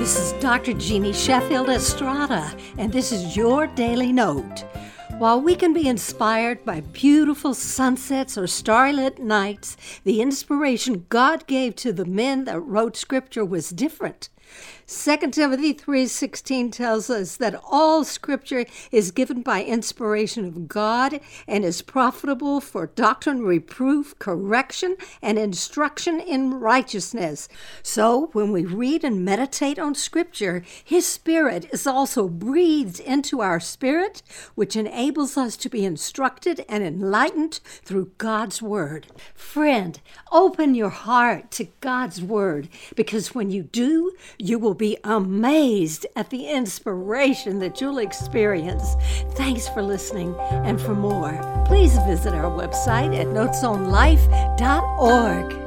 This is Dr. Jeannie Sheffield Estrada, and this is your Daily Note. While we can be inspired by beautiful sunsets or starlit nights, the inspiration God gave to the men that wrote Scripture was different. 2 Timothy 3:16 tells us that all Scripture is given by inspiration of God and is profitable for doctrine, reproof, correction, and instruction in righteousness. So when we read and meditate on Scripture, His Spirit is also breathed into our spirit, which enables us to be instructed and enlightened through God's Word. Friend, open your heart to God's Word, because when you do, you will be amazed at the inspiration that you'll experience. Thanks for listening, and for more, please visit our website at notesonlife.org.